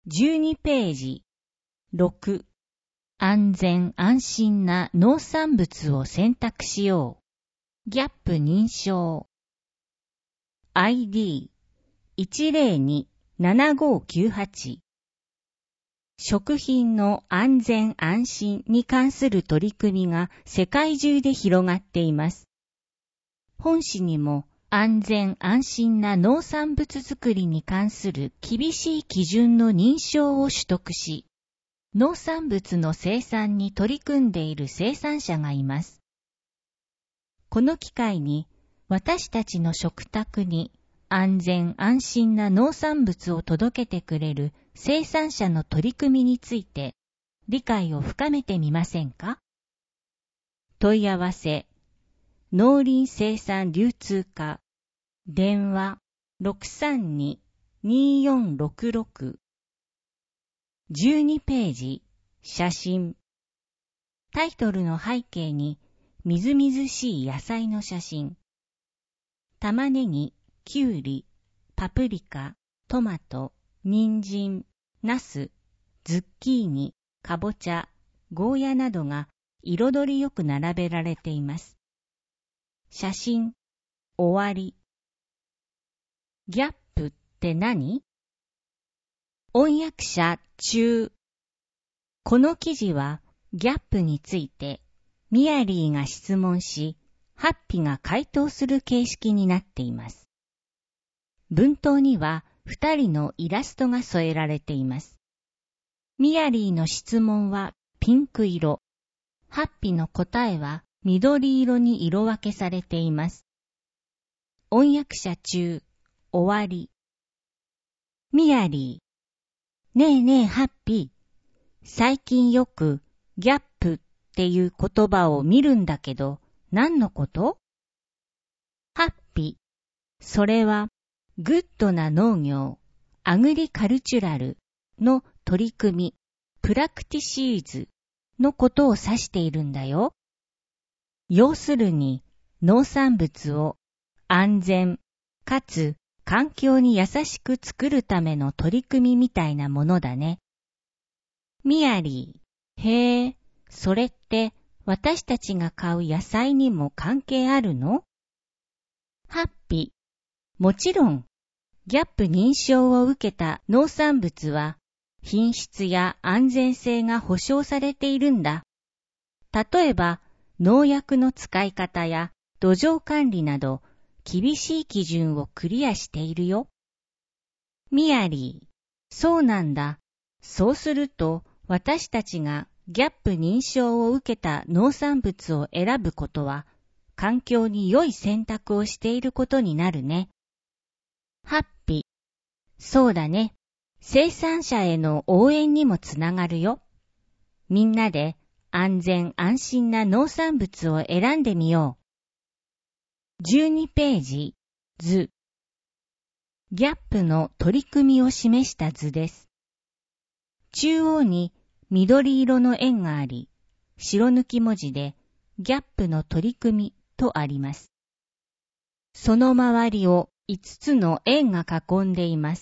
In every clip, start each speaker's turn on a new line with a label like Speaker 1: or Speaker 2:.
Speaker 1: 12ページ。6、安全安心な農産物を選択しよう。ギャップ認証。ID102-7598。食品の安全安心に関する取り組みが世界中で広がっています。本誌にも安全安心な農産物作りに関する厳しい基準の認証を取得し、農産物の生産に取り組んでいる生産者がいます。この機会に私たちの食卓に安全安心な農産物を届けてくれる生産者の取り組みについて理解を深めてみませんか？問い合わせ、農林生産流通課、電話 632-2466。12ページ、写真。タイトルの背景にみずみずしい野菜の写真。玉ねぎ、きゅうり、パプリカ、トマト、人参、ナス、ズッキーニ、かぼちゃ、ゴーヤなどが彩りよく並べられています。写真、終わり。ギャップって何？翻訳者中。この記事はギャップについてミアリーが質問し、ハッピが回答する形式になっています。文頭には2人のイラストが添えられています。ミアリーの質問はピンク色、ハッピの答えは緑色に色分けされています。翻訳者中、終わり。ミアリー。ねえねえハッピー。最近よくギャップっていう言葉を見るんだけど、何のこと？ハッピー。それはグッドな農業、アグリカルチュラルの取り組み、プラクティシーズのことを指しているんだよ。要するに農産物を安全かつ環境に優しく作るための取り組みみたいなものだね。ミアリー、へえ、それって私たちが買う野菜にも関係あるの？ハッピー、もちろん、ギャップ認証を受けた農産物は品質や安全性が保証されているんだ。例えば、農薬の使い方や土壌管理など厳しい基準をクリアしているよ。ミアリー、そうなんだ。そうすると私たちがギャップ認証を受けた農産物を選ぶことは環境に良い選択をしていることになるね。ハッピー、そうだね。生産者への応援にもつながるよ。みんなで安全安心な農産物を選んでみよう。12ページ、図。ギャップの取り組みを示した図です。中央に緑色の円があり、白抜き文字でギャップの取り組みとあります。その周りを5つの円が囲んでいます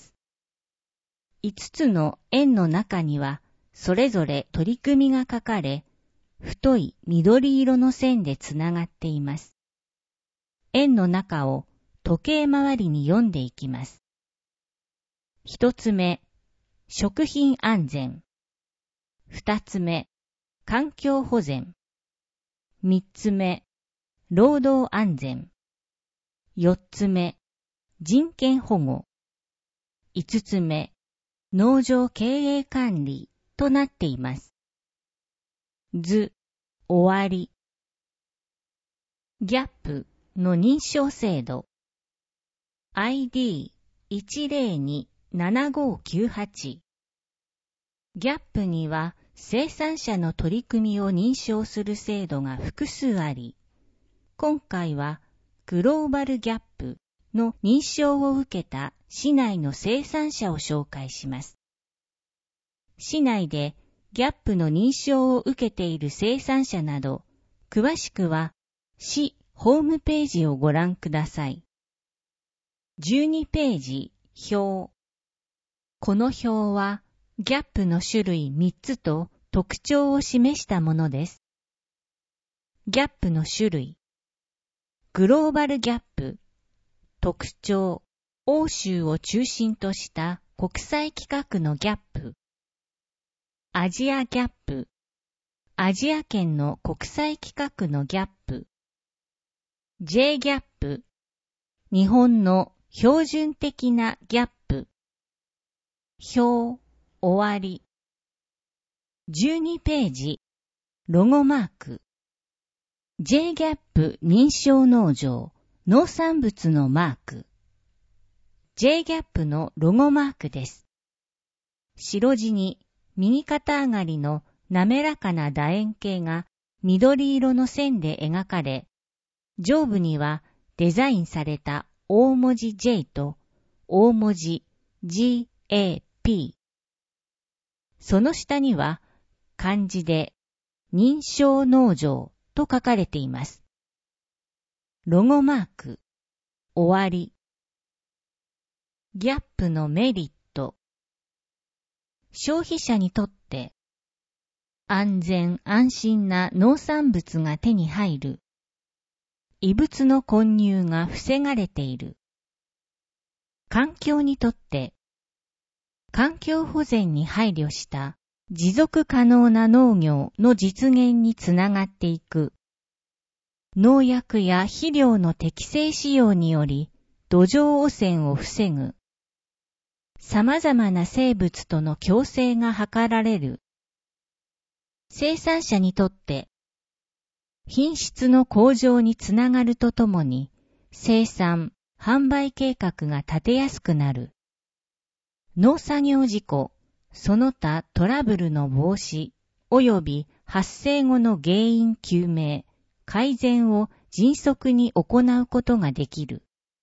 Speaker 1: 。5つの円の中にはそれぞれ取り組みが書かれ、太い緑色の線でつながっています。円の中を時計回りに読んでいきます。1つ目、食品安全。2つ目、環境保全。3つ目、労働安全。4つ目、人権保護。5つ目、農場経営管理となっています。図、終わり。ギャップの認証制度。ID102-7598。ギャップには生産者の取り組みを認証する制度が複数あり、今回はグローバルギャップの認証を受けた市内の生産者を紹介します。市内でギャップの認証を受けている生産者など、詳しくは市ホームページをご覧ください。12ページ、表。この表はギャップの種類3つと特徴を示したものです。ギャップの種類。グローバルギャップ。特徴。欧州を中心とした国際規格のギャップ。アジアギャップ。アジア圏の国際規格のギャップ。J ギャップ。日本の標準的なギャップ。表、終わり。12ページ。ロゴマーク。J ギャップ認証農場、農産物のマーク。J ギャップのロゴマークです。白地に右肩上がりの滑らかな楕円形が緑色の線で描かれ、上部にはデザインされた大文字 J と大文字 GAP。その下には漢字で認証農場と書かれています。ロゴマーク、終わり。ギャップのメリット。消費者にとって安全安心な農産物が手に入る。異物の混入が防がれている。環境にとって環境保全に配慮した持続可能な農業の実現につながっていく。農薬や肥料の適正使用により土壌汚染を防ぐ。様々な生物との共生が図られる。生産者にとって品質の向上につながるとともに生産・販売計画が立てやすくなる。農作業事故、その他トラブルの防止及び発生後の原因究明、改善を迅速に行うことができる。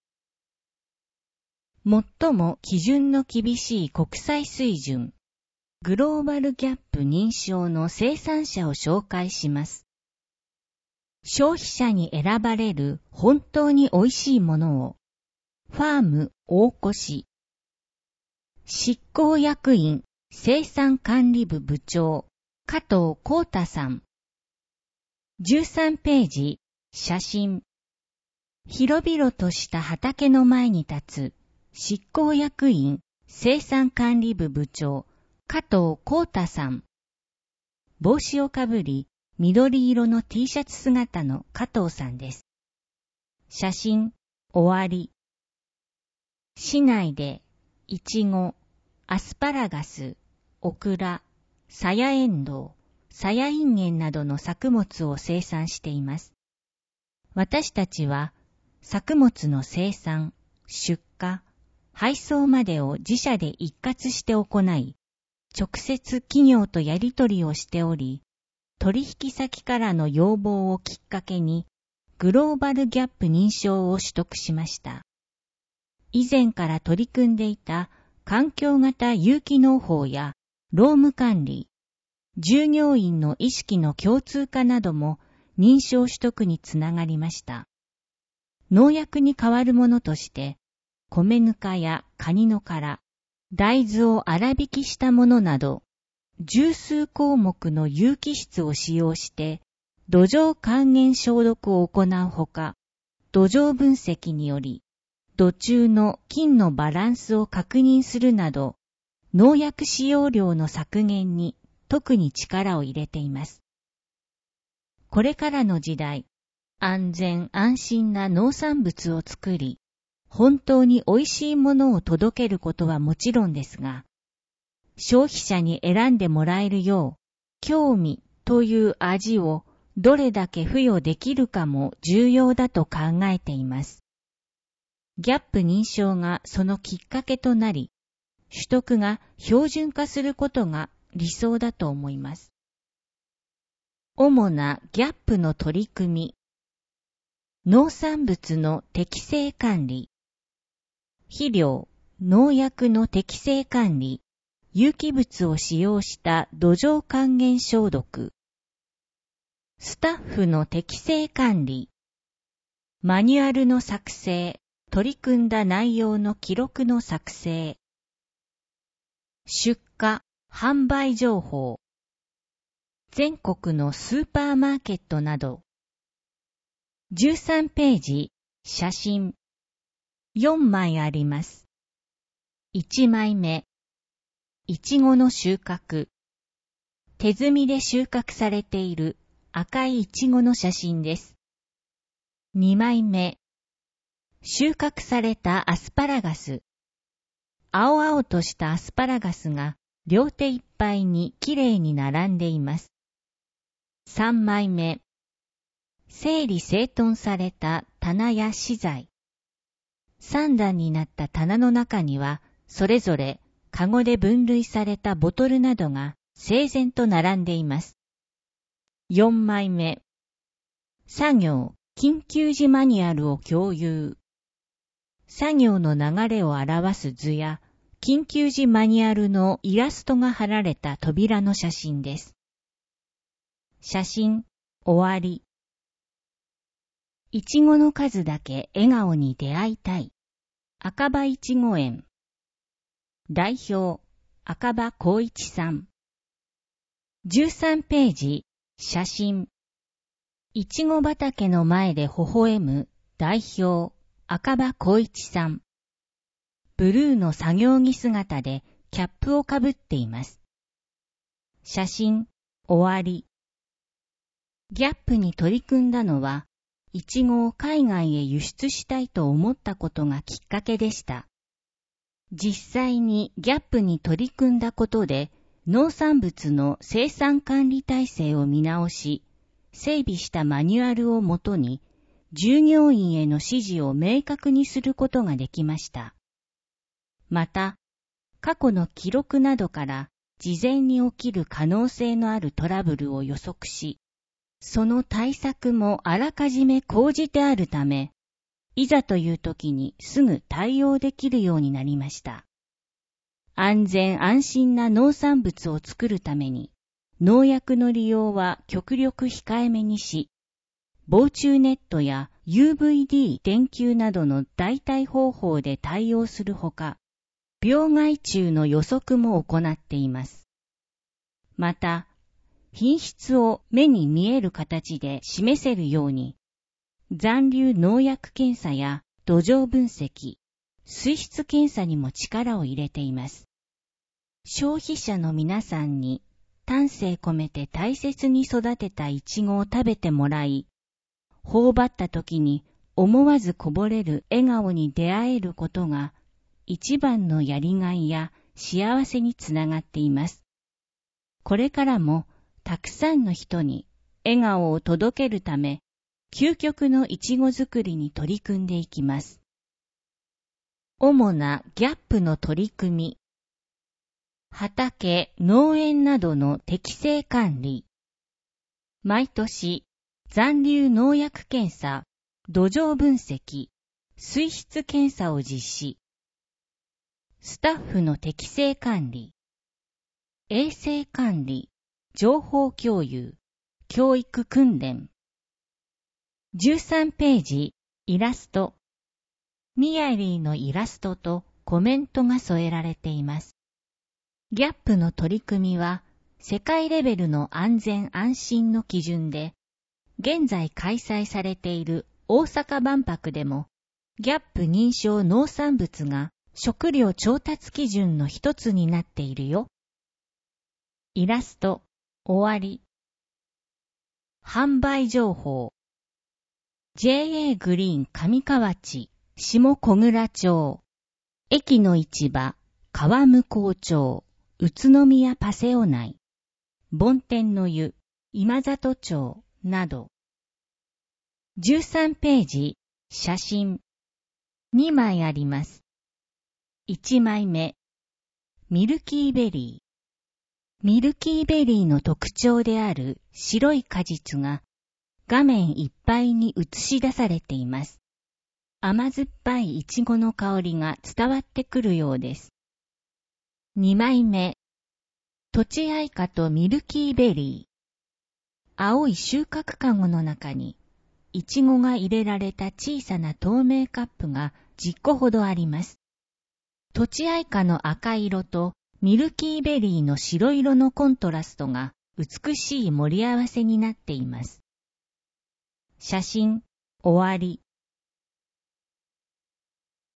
Speaker 1: 最も基準の厳しい国際水準、グローバルギャップ認証の生産者を紹介します。消費者に選ばれる本当に美味しいものを、ファーム大越執行役員生産管理部部長加藤幸太さん。13ページ、写真。広々とした畑の前に立つ執行役員生産管理部部長加藤幸太さん。帽子をかぶり緑色の T シャツ姿の加藤さんです。写真、終わり。市内でイチゴ、アスパラガス、オクラ、サヤエンドウ、サヤインゲンなどの作物を生産しています。私たちは作物の生産、出荷、配送までを自社で一括して行い、直接企業とやり取りをしており、取引先からの要望をきっかけに、グローバルギャップ認証を取得しました。以前から取り組んでいた環境型有機農法や労務管理、従業員の意識の共通化なども認証取得につながりました。農薬に代わるものとして、米ぬかやカニの殻、大豆を粗挽きしたものなど、十数項目の有機質を使用して、土壌還元消毒を行うほか、土壌分析により、土中の菌のバランスを確認するなど、農薬使用量の削減に特に力を入れています。これからの時代、安全安心な農産物を作り、本当に美味しいものを届けることはもちろんですが、消費者に選んでもらえるよう、興味という味をどれだけ付与できるかも重要だと考えています。ギャップ認証がそのきっかけとなり、取得が標準化することが理想だと思います。主なギャップの取り組み。農産物の適正管理。肥料、農薬の適正管理。有機物を使用した土壌還元消毒。スタッフの適正管理。マニュアルの作成、取り組んだ内容の記録の作成。出荷、 販売情報。全国のスーパーマーケットなど。13ページ、写真。4枚あります。1枚目。いちごの収穫。手摘みで収穫されている赤いいちごの写真です。2枚目。収穫されたアスパラガス。青々としたアスパラガスが両手いっぱいにきれいに並んでいます。3枚目。整理整頓された棚や資材。3段になった棚の中には、それぞれカゴで分類されたボトルなどが整然と並んでいます。4枚目。作業、緊急時マニュアルを共有。作業の流れを表す図や、緊急時マニュアルのイラストが貼られた扉の写真です。写真、終わり。いちごの数だけ笑顔に出会いたい。赤羽いちご園。代表、赤羽光一さん。13ページ、写真。いちご畑の前で微笑む代表、赤羽光一さん。ブルーの作業着姿でキャップをかぶっています。写真、終わり。ギャップに取り組んだのは、いちごを海外へ輸出したいと思ったことがきっかけでした。実際にギャップに取り組んだことで、農産物の生産管理体制を見直し、整備したマニュアルをもとに、従業員への指示を明確にすることができました。また、過去の記録などから事前に起きる可能性のあるトラブルを予測し、その対策もあらかじめ講じてあるため、いざという時にすぐ対応できるようになりました。安全安心な農産物を作るために、農薬の利用は極力控えめにし、防虫ネットや UVD 電球などの代替方法で対応するほか、病害虫の予測も行っています。また、品質を目に見える形で示せるように、残留農薬検査や土壌分析、水質検査にも力を入れています。消費者の皆さんに丹精込めて大切に育てたイチゴを食べてもらい、頬張った時に思わずこぼれる笑顔に出会えることが一番のやりがいや幸せにつながっています。これからもたくさんの人に笑顔を届けるため、究極のイチゴ作りに取り組んでいきます。主なギャップの取り組み。畑、農園などの適正管理。毎年、残留農薬検査、土壌分析、水質検査を実施。スタッフの適正管理。衛生管理。情報共有、教育訓練。13ページ、イラスト。ミヤリーのイラストとコメントが添えられています。ギャップの取り組みは、世界レベルの安全安心の基準で、現在開催されている大阪万博でも、ギャップ認証農産物が食料調達基準の一つになっているよ。イラスト。終わり。販売情報。JA グリーン上河内、下小倉町。駅の市場、川向町、宇都宮パセオ内。梵天の湯、今里町、など。13ページ、写真。2枚あります。1枚目。ミルキーベリー。ミルキーベリーの特徴である白い果実が画面いっぱいに映し出されています。甘酸っぱいイチゴの香りが伝わってくるようです。2枚目。とちあいかとミルキーベリー。青い収穫かごの中にイチゴが入れられた小さな透明カップが10個ほどあります。とちあいかの赤色とミルキーベリーの白色のコントラストが美しい盛り合わせになっています。写真、終わり。